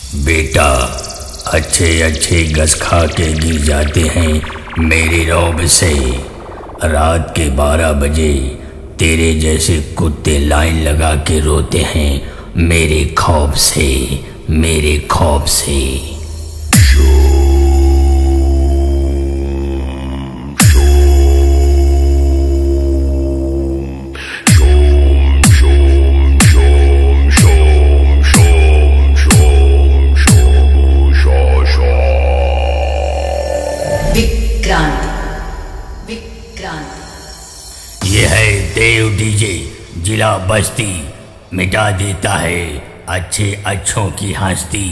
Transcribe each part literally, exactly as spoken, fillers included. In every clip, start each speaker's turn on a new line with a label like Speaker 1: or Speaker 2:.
Speaker 1: बेटा अच्छे अच्छे गस खा के गिर जाते हैं मेरे रौब से। रात के बारह बजे तेरे जैसे कुत्ते लाइन लगा के रोते हैं मेरे खौफ से, मेरे खौफ से। ये है देव डीजे जिला बस्ती, मिटा देता है अच्छे अच्छों की हस्ती।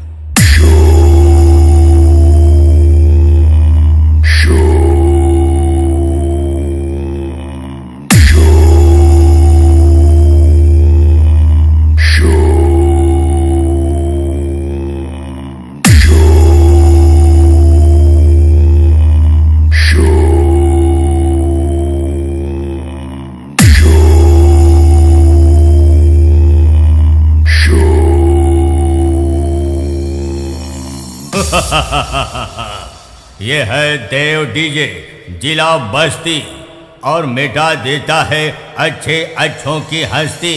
Speaker 1: ये है देव डीजे जिला बस्ती और मिटा देता है अच्छे अच्छों की हस्ती।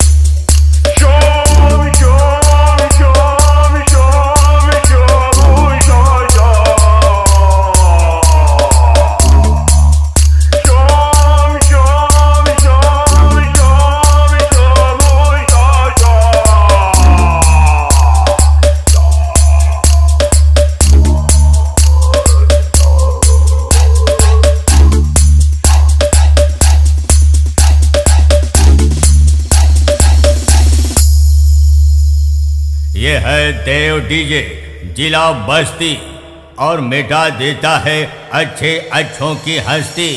Speaker 1: ये है देव डीजे जिला बस्ती और मिटा देता है अच्छे अच्छों की हस्ती।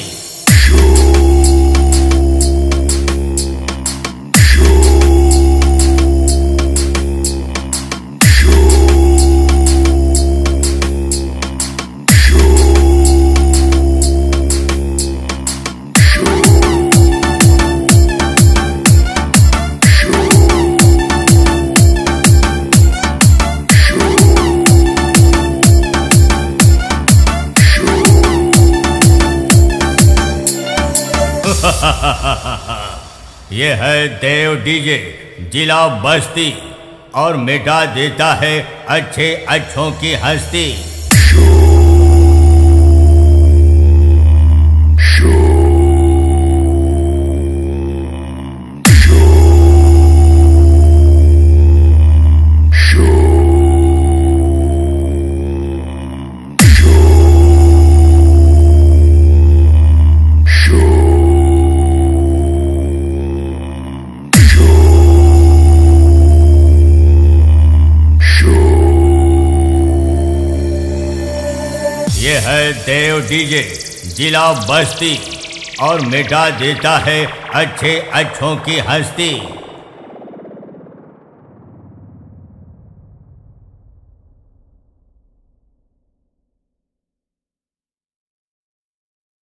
Speaker 1: ये है देव डीजे जिला बस्ती और मिटा देता है अच्छे अच्छों की हस्ती। ये है देव डीजे जिला बस्ती और मिटा देता है अच्छे अच्छों की हस्ती।